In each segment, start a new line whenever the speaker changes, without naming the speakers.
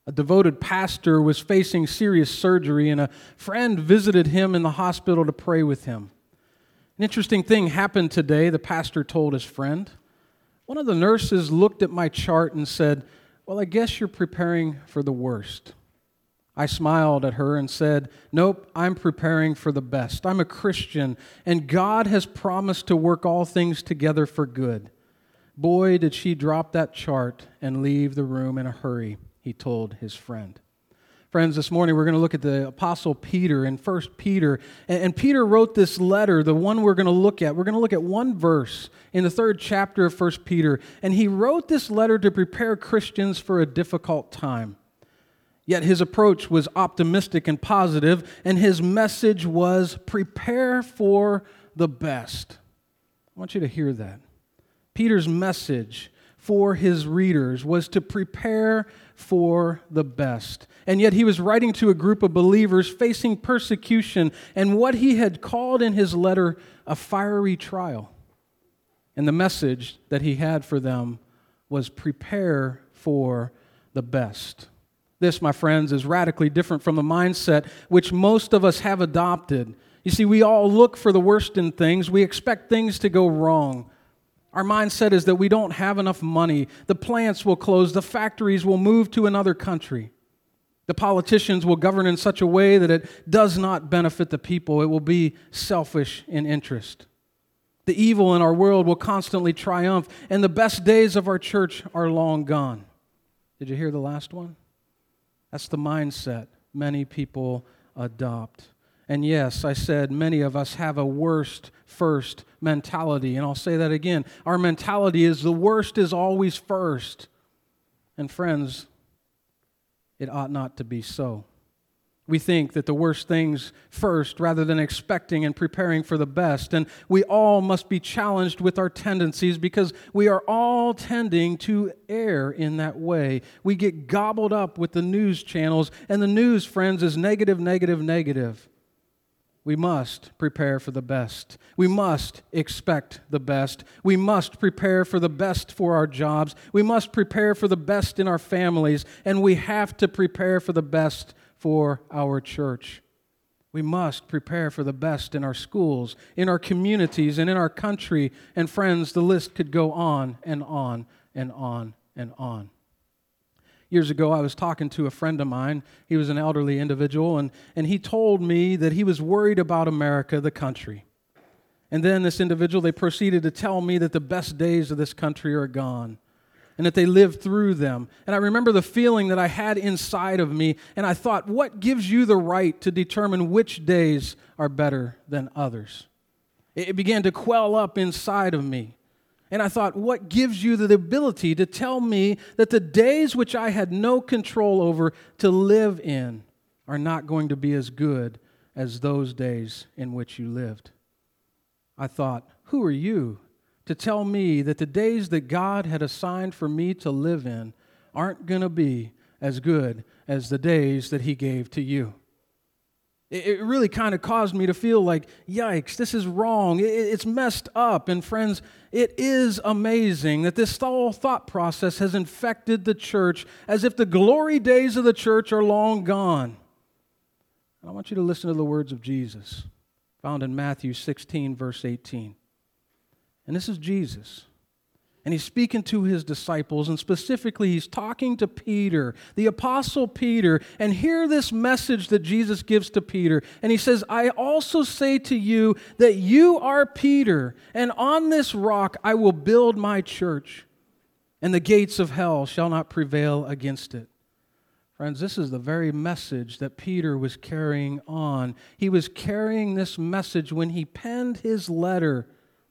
A devoted pastor was facing serious surgery, and a friend visited him in the hospital to pray with him. An interesting thing happened today, the pastor told his friend. One of the nurses looked at my chart and said, "Well, I guess you're preparing for the worst." I smiled at her and said, "Nope, I'm preparing for the best. I'm a Christian, and God has promised to work all things together for good." Boy, did she drop that chart and leave the room in a hurry, he told his friend. Friends, this morning we're going to look at the Apostle Peter in 1 Peter. And Peter wrote this letter, the one we're going to look at. We're going to look at one verse in the 3rd chapter of 1 Peter. And he wrote this letter to prepare Christians for a difficult time. Yet his approach was optimistic and positive, and his message was prepare for the best. I want you to hear that. Peter's message for his readers was to prepare for the best. And yet he was writing to a group of believers facing persecution and what he had called in his letter a fiery trial. And the message that he had for them was prepare for the best. This, my friends, is radically different from the mindset which most of us have adopted. You see, we all look for the worst in things. We expect things to go wrong. Our mindset is that we don't have enough money. The plants will close. The factories will move to another country. The politicians will govern in such a way that it does not benefit the people. It will be selfish in interest. The evil in our world will constantly triumph, and the best days of our church are long gone. Did you hear the last one? That's the mindset many people adopt. And yes, I said many of us have a worst first mentality. And I'll say that again. Our mentality is the worst is always first. And friends, it ought not to be so. We think that the worst things first rather than expecting and preparing for the best. And we all must be challenged with our tendencies because we are all tending to err in that way. We get gobbled up with the news channels, and the news, friends, is negative, negative, negative. We must prepare for the best. We must expect the best. We must prepare for the best for our jobs. We must prepare for the best in our families. And we have to prepare for the best for our church. We must prepare for the best in our schools, in our communities, and in our country. And friends, the list could go on and on and on and on. Years ago, I was talking to a friend of mine. He was an elderly individual, and he told me that he was worried about America, the country. And then this individual, they proceeded to tell me that the best days of this country are gone, and that they lived through them. And I remember the feeling that I had inside of me, and I thought, what gives you the right to determine which days are better than others? It began to quell up inside of me. And I thought, what gives you the ability to tell me that the days which I had no control over to live in are not going to be as good as those days in which you lived? I thought, who are you to tell me that the days that God had assigned for me to live in aren't going to be as good as the days that He gave to you? It really kind of caused me to feel like, yikes, this is wrong. It's messed up. And friends, it is amazing that this whole thought process has infected the church as if the glory days of the church are long gone. And I want you to listen to the words of Jesus, found in Matthew 16, verse 18. And this is Jesus. And he's speaking to his disciples, and specifically he's talking to Peter, the Apostle Peter. And hear this message that Jesus gives to Peter. And he says, I also say to you that you are Peter, and on this rock I will build my church, and the gates of hell shall not prevail against it. Friends, this is the very message that Peter was carrying on. He was carrying this message when he penned his letter.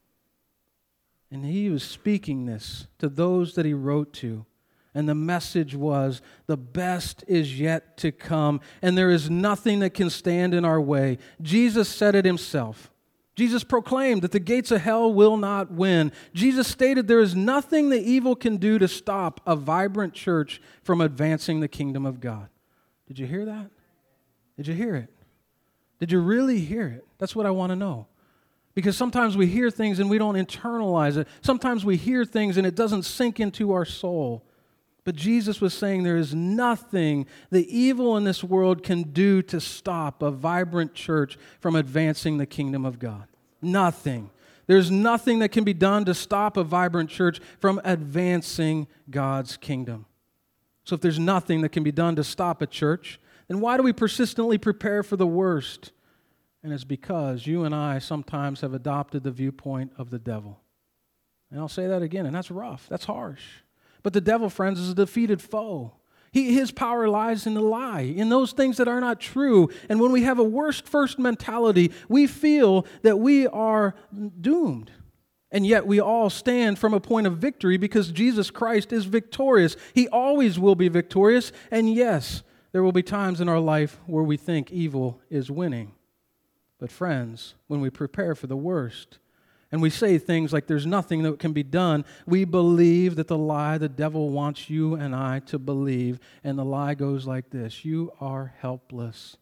And he was speaking this to those that he wrote to. And the message was, the best is yet to come, and there is nothing that can stand in our way. Jesus said it himself. Jesus proclaimed that the gates of hell will not win. Jesus stated there is nothing the evil can do to stop a vibrant church from advancing the kingdom of God. Did you hear that? Did you hear it? Did you really hear it? That's what I want to know. Because sometimes we hear things and we don't internalize it. Sometimes we hear things and it doesn't sink into our soul. But Jesus was saying there is nothing the evil in this world can do to stop a vibrant church from advancing the kingdom of God. Nothing. There's nothing that can be done to stop a vibrant church from advancing God's kingdom. So if there's nothing that can be done to stop a church, then why do we persistently prepare for the worst? And it's because you and I sometimes have adopted the viewpoint of the devil. And I'll say that again, and that's rough, that's harsh. But the devil, friends, is a defeated foe. His power lies in the lie, in those things that are not true. And when we have a worst first mentality, we feel that we are doomed. And yet we all stand from a point of victory because Jesus Christ is victorious. He always will be victorious. And yes, there will be times in our life where we think evil is winning. But friends, when we prepare for the worst, and we say things like there's nothing that can be done, we believe that the lie the devil wants you and I to believe. And the lie goes like this: you are helpless.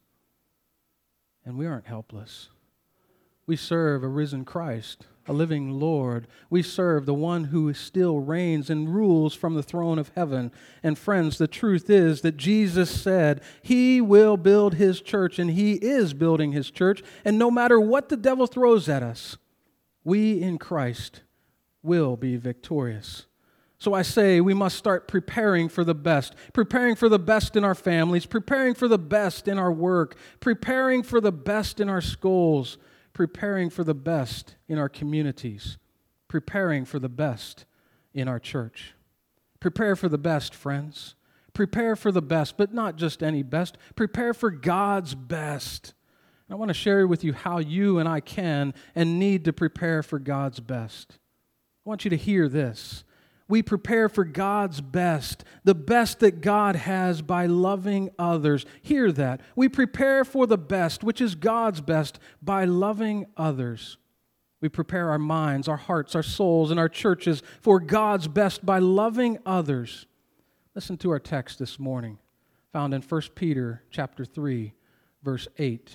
And we aren't helpless. We serve a risen Christ, a living Lord. We serve the one who still reigns and rules from the throne of heaven. And friends, the truth is that Jesus said He will build His church, and He is building His church. And no matter what the devil throws at us, we in Christ will be victorious. So I say we must start preparing for the best in our families, preparing for the best in our work, preparing for the best in our schools, preparing for the best in our communities, preparing for the best in our church. Prepare for the best, friends. Prepare for the best, but not just any best. Prepare for God's best. I want to share with you how you and I can and need to prepare for God's best. I want you to hear this. We prepare for God's best, the best that God has by loving others. Hear that. We prepare for the best, which is God's best, by loving others. We prepare our minds, our hearts, our souls, and our churches for God's best by loving others. Listen to our text this morning, found in 1 Peter chapter 3, verse 8.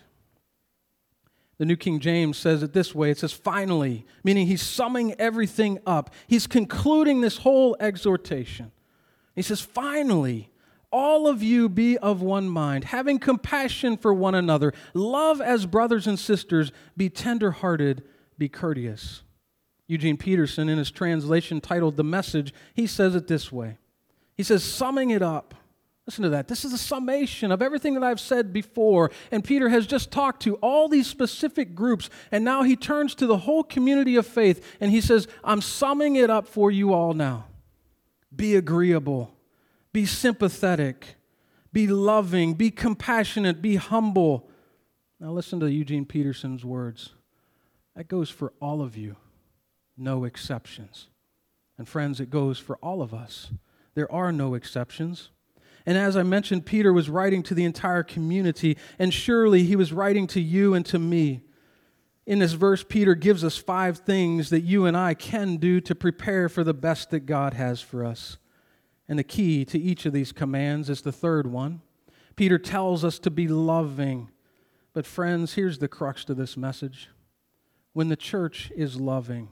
The New King James says it this way. It says, finally, meaning he's summing everything up. He's concluding this whole exhortation. He says, finally, all of you be of one mind, having compassion for one another, love as brothers and sisters, be tender-hearted, be courteous. Eugene Peterson, in his translation titled The Message, he says it this way. He says, summing it up, listen to that. This is a summation of everything that I've said before. And Peter has just talked to all these specific groups. And now he turns to the whole community of faith. And he says, I'm summing it up for you all now. Be agreeable. Be sympathetic. Be loving. Be compassionate. Be humble. Now listen to Eugene Peterson's words. That goes for all of you. No exceptions. And friends, it goes for all of us. There are no exceptions. And as I mentioned, Peter was writing to the entire community, and surely he was writing to you and to me. In this verse, Peter gives us 5 things that you and I can do to prepare for the best that God has for us. And the key to each of these commands is the third one. Peter tells us to be loving. But friends, here's the crux to this message. When the church is loving,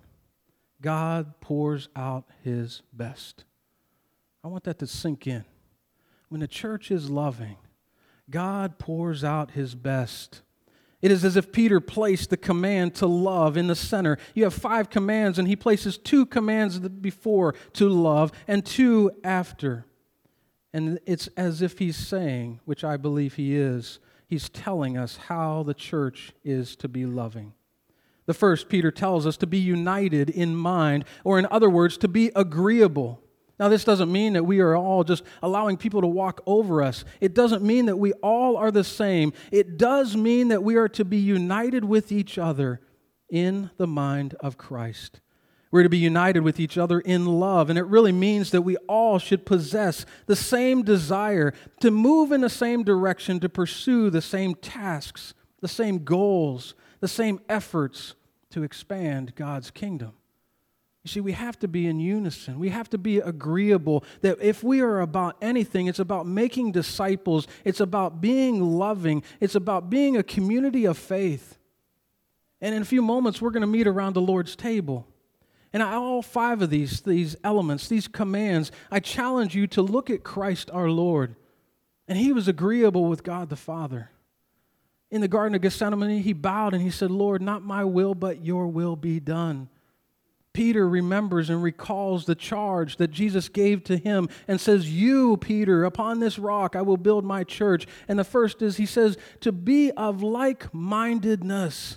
God pours out His best. I want that to sink in. When the church is loving, God pours out His best. It is as if Peter placed the command to love in the center. You have 5 commands, and he places 2 commands before to love and 2 after. And it's as if he's saying, which I believe he is, he's telling us how the church is to be loving. The first, Peter tells us to be united in mind, or in other words, to be agreeable. Now, this doesn't mean that we are all just allowing people to walk over us. It doesn't mean that we all are the same. It does mean that we are to be united with each other in the mind of Christ. We're to be united with each other in love, and it really means that we all should possess the same desire to move in the same direction, to pursue the same tasks, the same goals, the same efforts to expand God's kingdom. You see, we have to be in unison. We have to be agreeable that if we are about anything, it's about making disciples. It's about being loving. It's about being a community of faith. And in a few moments, we're going to meet around the Lord's table. And all five of these elements, these commands, I challenge you to look at Christ our Lord. And he was agreeable with God the Father. In the Garden of Gethsemane, he bowed and he said, Lord, not my will, but your will be done. Peter remembers and recalls the charge that Jesus gave to him and says, you, Peter, upon this rock I will build my church. And the first is, he says, to be of like-mindedness.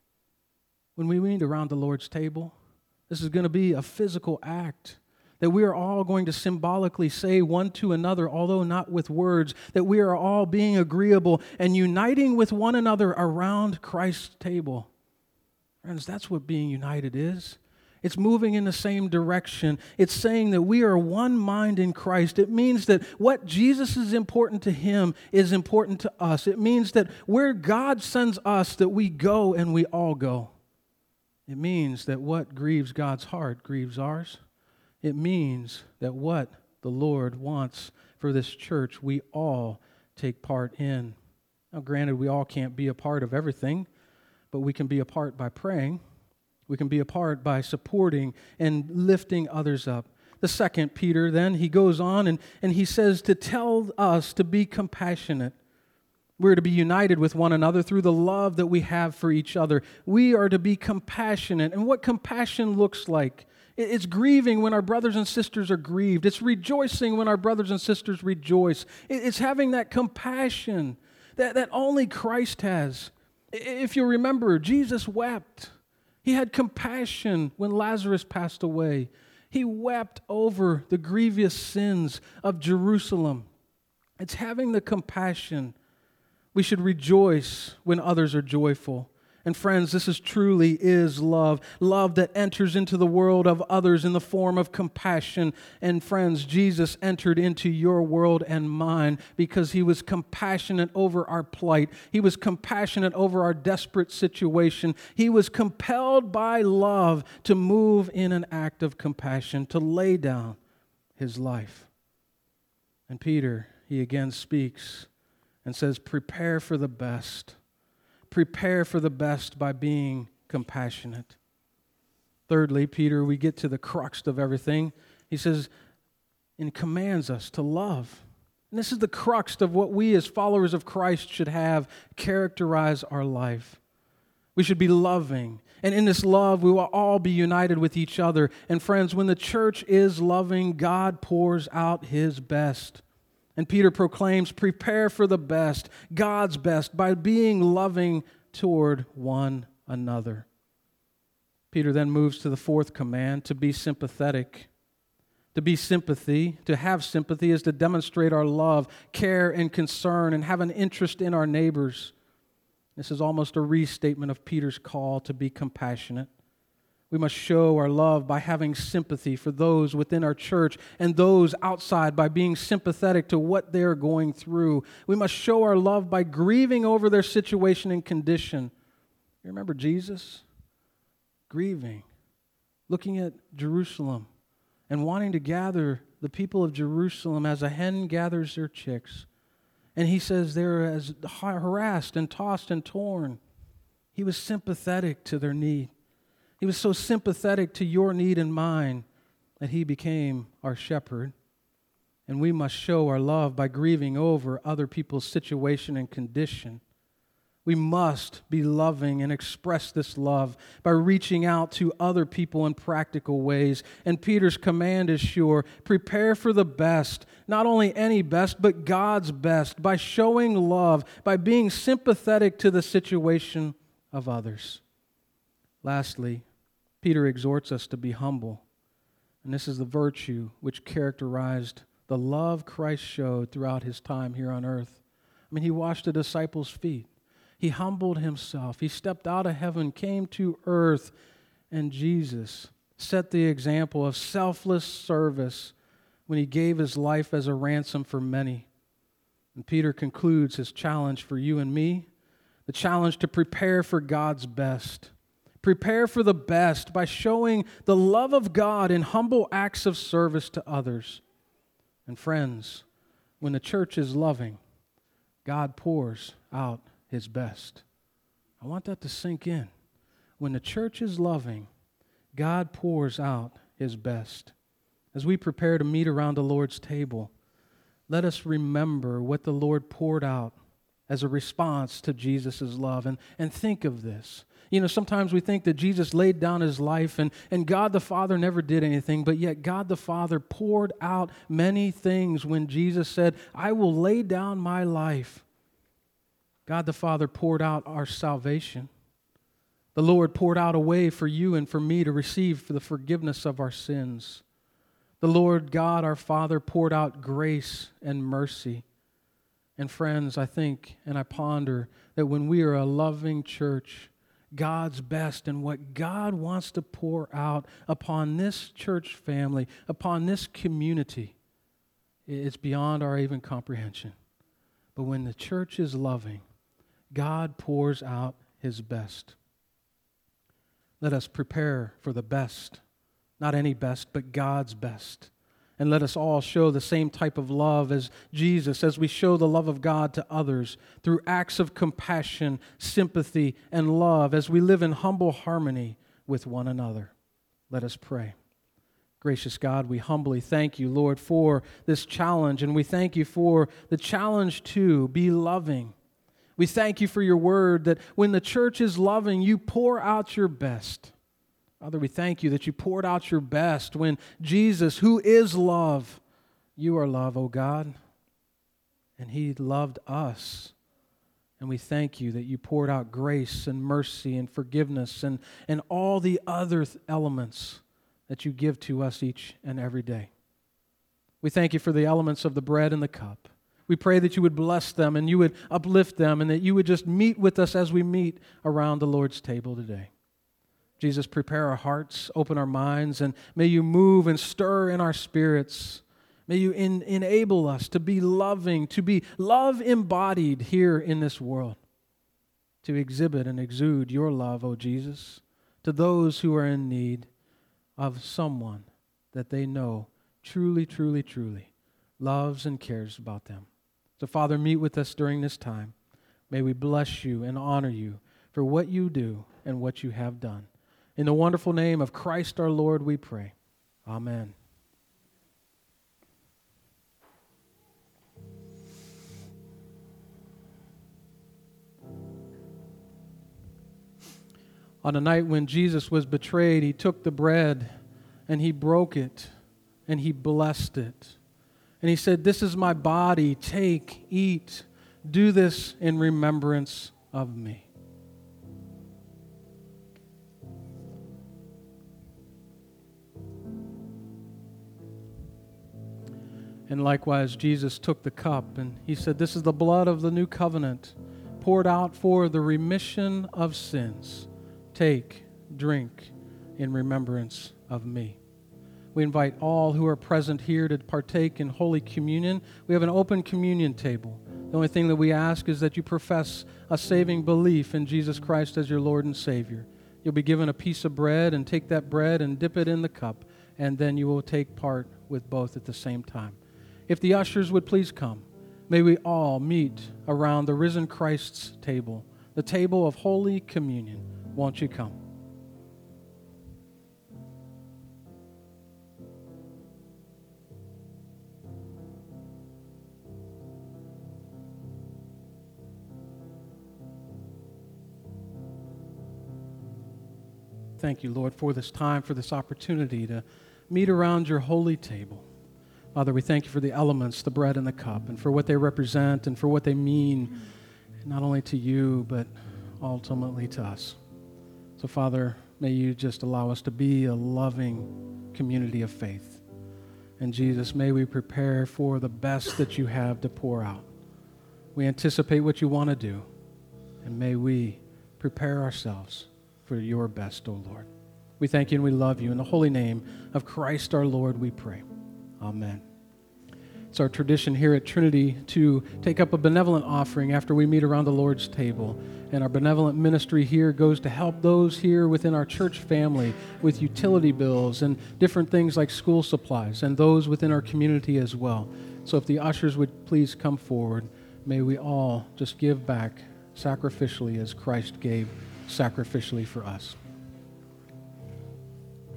When we meet around the Lord's table, this is going to be a physical act that we are all going to symbolically say one to another, although not with words, that we are all being agreeable and uniting with one another around Christ's table. Friends, that's what being united is. It's moving in the same direction. It's saying that we are one mind in Christ. It means that what Jesus is important to him is important to us. It means that where God sends us, that we go and we all go. It means that what grieves God's heart grieves ours. It means that what the Lord wants for this church, we all take part in. Now, granted, we all can't be a part of everything, but we can be a part by praying. We can be a part by supporting and lifting others up. The second, Peter, then, he goes on and he says to tell us to be compassionate. We're to be united with one another through the love that we have for each other. We are to be compassionate. And what compassion looks like, it's grieving when our brothers and sisters are grieved. It's rejoicing when our brothers and sisters rejoice. It's having that compassion that only Christ has. If you remember, Jesus wept. He had compassion when Lazarus passed away. He wept over the grievous sins of Jerusalem. It's having the compassion. We should rejoice when others are joyful. And friends, this truly is love. Love that enters into the world of others in the form of compassion. And friends, Jesus entered into your world and mine because he was compassionate over our plight. He was compassionate over our desperate situation. He was compelled by love to move in an act of compassion, to lay down his life. And Peter, he again speaks and says, prepare for the best. Prepare for the best by being compassionate. Thirdly, Peter, we get to the crux of everything. He says, and commands us to love. And this is the crux of what we as followers of Christ should have characterize our life. We should be loving. And in this love, we will all be united with each other. And friends, when the church is loving, God pours out his best. And Peter proclaims, prepare for the best, God's best, by being loving toward one another. Peter then moves to the fourth command, to be sympathetic. To be sympathy, to have sympathy is to demonstrate our love, care, and concern, and have an interest in our neighbors. This is almost a restatement of Peter's call to be compassionate. We must show our love by having sympathy for those within our church and those outside by being sympathetic to what they're going through. We must show our love by grieving over their situation and condition. You remember Jesus? Grieving, looking at Jerusalem and wanting to gather the people of Jerusalem as a hen gathers their chicks. And he says they're as harassed and tossed and torn. He was sympathetic to their need. He was so sympathetic to your need and mine that he became our shepherd. And we must show our love by grieving over other people's situation and condition. We must be loving and express this love by reaching out to other people in practical ways. And Peter's command is sure, prepare for the best, not only any best, but God's best, by showing love, by being sympathetic to the situation of others. Lastly, Peter exhorts us to be humble. And this is the virtue which characterized the love Christ showed throughout his time here on earth. I mean, he washed the disciples' feet. He humbled himself. He stepped out of heaven, came to earth, and Jesus set the example of selfless service when he gave his life as a ransom for many. And Peter concludes his challenge for you and me, the challenge to prepare for God's best. Prepare for the best by showing the love of God in humble acts of service to others. And friends, when the church is loving, God pours out his best. I want that to sink in. When the church is loving, God pours out His best. As we prepare to meet around the Lord's table, let us remember what the Lord poured out as a response to Jesus' love. And think of this. Sometimes we think that Jesus laid down His life and God the Father never did anything, but yet God the Father poured out many things when Jesus said, I will lay down my life. God the Father poured out our salvation. The Lord poured out a way for you and for me to receive for the forgiveness of our sins. The Lord God, our Father, poured out grace and mercy. And friends, I think and I ponder that when we are a loving church, God's best and what God wants to pour out upon this church family, upon this community, it's beyond our even comprehension. But when the church is loving, God pours out His best. Let us prepare for the best, not any best, but God's best. And let us all show the same type of love as Jesus, as we show the love of God to others through acts of compassion, sympathy, and love as we live in humble harmony with one another. Let us pray. Gracious God, we humbly thank You, Lord, for this challenge, and we thank You for the challenge to be loving. We thank You for Your word that when the church is loving, You pour out Your best. Father, we thank You that You poured out Your best when Jesus, who is love, You are love, O God, and He loved us. And we thank You that You poured out grace and mercy and forgiveness and all the other elements that You give to us each and every day. We thank You for the elements of the bread and the cup. We pray that You would bless them and You would uplift them and that You would just meet with us as we meet around the Lord's table today. Jesus, prepare our hearts, open our minds, and may You move and stir in our spirits. May You enable us to be loving, to be love embodied here in this world, to exhibit and exude Your love, O Jesus, to those who are in need of someone that they know truly, truly, truly loves and cares about them. So, Father, meet with us during this time. May we bless You and honor You for what You do and what You have done. In the wonderful name of Christ our Lord, we pray. Amen. On the night when Jesus was betrayed, He took the bread and He broke it and He blessed it. And He said, "This is my body. Take, eat. Do this in remembrance of Me." And likewise, Jesus took the cup and He said, "This is the blood of the new covenant, poured out for the remission of sins. Take, drink in remembrance of Me." We invite all who are present here to partake in Holy Communion. We have an open communion table. The only thing that we ask is that you profess a saving belief in Jesus Christ as your Lord and Savior. You'll be given a piece of bread and take that bread and dip it in the cup, and then you will take part with both at the same time. If the ushers would please come, may we all meet around the risen Christ's table, the table of Holy Communion. Won't you come? Thank You, Lord, for this time, for this opportunity to meet around Your holy table. Father, we thank You for the elements, the bread and the cup, and for what they represent and for what they mean, not only to You, but ultimately to us. So, Father, may You just allow us to be a loving community of faith. And Jesus, may we prepare for the best that You have to pour out. We anticipate what You want to do, and may we prepare ourselves for Your best, O Lord. We thank You and we love You. In the holy name of Christ our Lord, we pray. Amen. It's our tradition here at Trinity to take up a benevolent offering after we meet around the Lord's table. And our benevolent ministry here goes to help those here within our church family with utility bills and different things like school supplies, and those within our community as well. So if the ushers would please come forward, may we all just give back sacrificially as Christ gave sacrificially for us.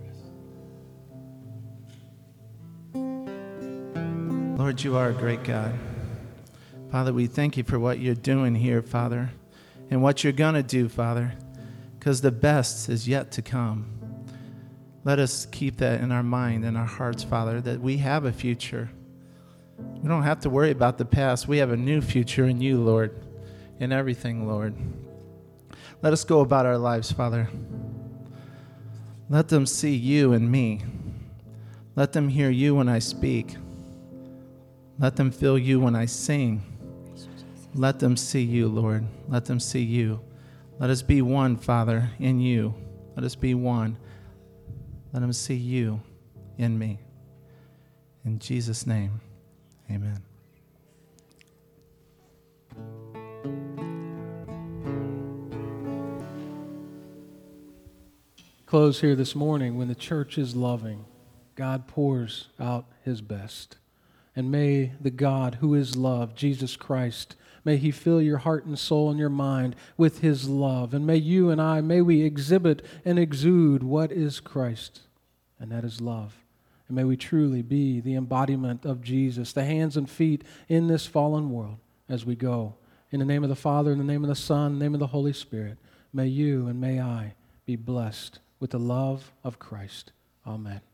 Lord, you are a great God. Father, we thank you for what you're doing here, Father, and what you're going to do, Father, because the best is yet to come. Let us keep that in our mind and our hearts, Father, that we have a future. We don't have to worry about the past. We have a new future in you, Lord, in everything, Lord. Let us go about our lives, Father. Let them see you and me. Let them hear you when I speak. Let them feel you when I sing. Let them see you, Lord. Let them see you. Let us be one, Father, in you. Let us be one. Let them see you in me. In Jesus' name, amen.
Close here this morning. When the church is loving, God pours out his best. And may the God who is love, Jesus Christ, may he fill your heart and soul and your mind with his love. And may you and I, may we exhibit and exude what is Christ, and that is love. And may we truly be the embodiment of Jesus, the hands and feet in this fallen world as we go. In the name of the Father, in the name of the Son, in the name of the Holy Spirit, may you and may I be blessed with the love of Christ. Amen.